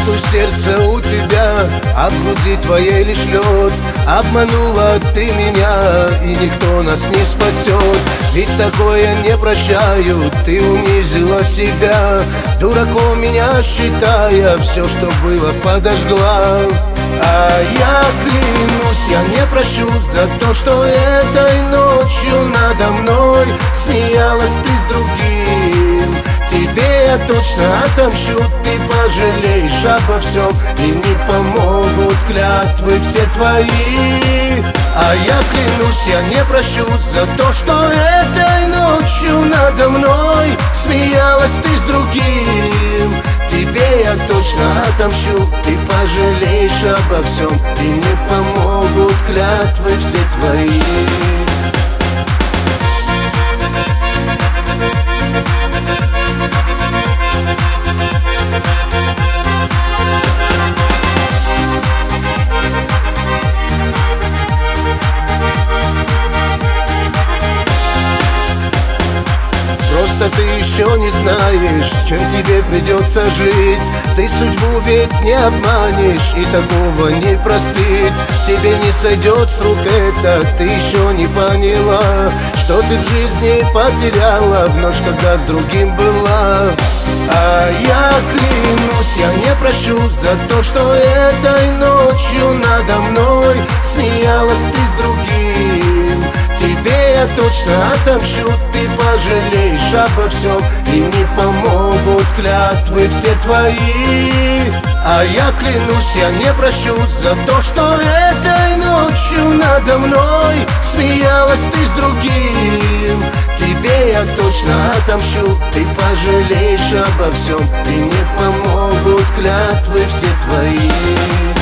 Чувствую сердце у тебя, а в груди твоей лишь лед. Обманула ты меня, и никто нас не спасет. Ведь такое не прощают, ты унизила себя, дураком меня считая, все, что было, подожгла. А я клянусь, я не прощу за то, что этой ночью надо мной смеялась ты с другим. Тебе я точно отомщу, ты пожалеешь обо всем, и не помогут клятвы все твои. А я клянусь, я не прощу за то, что этой ночью надо мной смеялась ты с другим. Тебе я точно отомщу, ты пожалеешь обо всем, и не помогут клятвы все твои. Просто ты еще не знаешь, с чем тебе придется жить. Ты судьбу ведь не обманешь, и такого не простить. Тебе не сойдет с рук это, ты еще не поняла, что ты в жизни потеряла в ночь, когда с другим была. А я клянусь, я не прощу за то, что этой ночью надо мной смеялась ты с другим. Тебе я точно отомщу, ты пожалеешь обо всем, и не помогут клятвы все твои. А я клянусь, я не прощу за то, что этой ночью надо мной смеялась ты с другим. Тебе я точно отомщу, ты пожалеешь обо всем, и не помогут клятвы все твои.